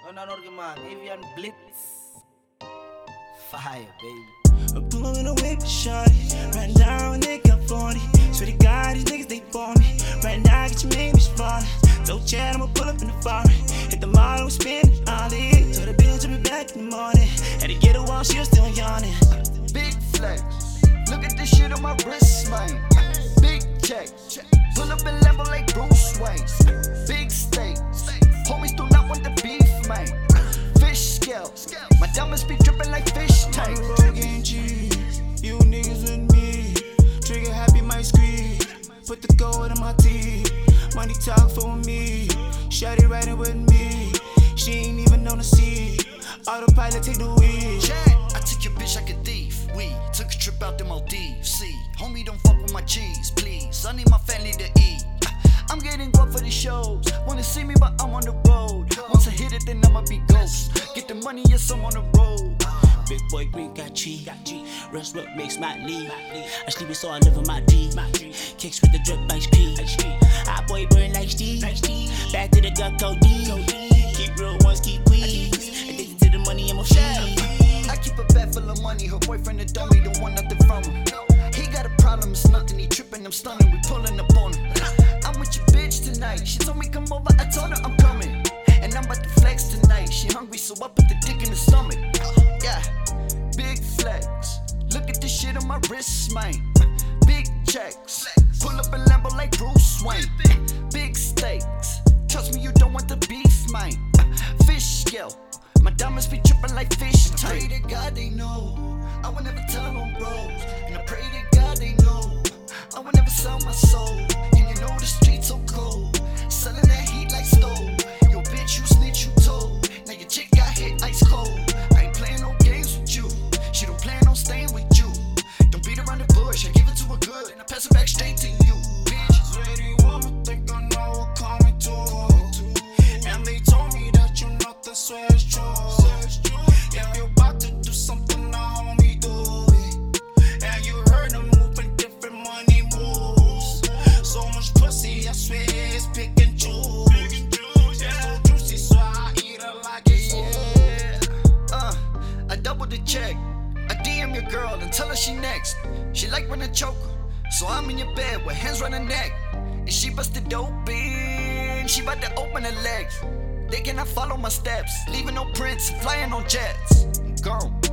Honor man, Avian Blitz. Fire, baby. I pull up in a whip, shawty. Right now, a nigga 40. Swear to God, these niggas, they bought me. Right now, I get your name, bitch, falling. Don't chat, I'ma pull up in the foreign. Hit the mall, spin it, all it. Told the bitch I'll be back in the morning. Had to get a while, she was still yawning. Big flex. Look at this shit on my wrist, man. Big check. Pull up and level like Bruce Wayne. Big steak. Homies do not want the beef, man. Fish scale. My diamonds be dripping like fish tank. Getting cheese. You niggas with me. Trigger happy, my screen. Put the gold in my teeth. Money talk for me. Shawty riding with me. She ain't even on the seat. Autopilot take the wheel. I took your bitch like a thief. We took a trip out to Maldives. See, homie, don't fuck with my cheese, please. I need my family to eat. I'm getting guap for the shows. Wanna see me, but I'm on the road. Once I hit it, then I'ma be ghost. Get the money, yes, I'm on the road. Big boy green got cheese. Rest what makes my lead. I sleep it so I live on my D. Kicks with the drip like speed. Hot boy burn like Steve. Back to the gut, go deep. Keep real ones, keep weeds. Addicted to the money, I'm a feed. I keep a bag full of money. Her boyfriend a dummy, don't want nothing from her. He got a problem, it's nothing. He tripping, I'm stunning. We pulling up on him. I'm with your bitch tonight. She told me come over, I told her I'm coming. And I'm about to flex tonight. She hungry, so I put the dick in the stomach. Yeah, big flex. Look at this shit on my wrist, man. Big checks. Pull up a Lambo like Bruce Wayne. Big stakes. Trust me, you don't want the beef, man. Fish scale. My diamonds be dripping like fish tank. I pray to God they know. I will never tell on bros. And I pray to God they know. I will never sell my soul. And you know the streets so cold. Selling that heat like stove. Yo bitch, you snitch, you told. Now your chick got hit ice cold. I ain't playing no games with you. She don't plan on staying with you. Don't beat around the bush. I give it to her good and I pass it back straight to you. Bitch. Lady woman think I know what coming to. And they told me that you not the swear it's true. If you about to do something, now homie do it. And you heard them moving different money moves. So much pussy, I swear it's pick and choose. It's so juicy, so I eat it like it's I double the check. I DM your girl and tell her she next. She like when I choke her, so I'm in your bed with hands round her neck. And she busted open, she about to open her legs. They cannot follow my steps, leaving no prints, flying on jets. I'm gone.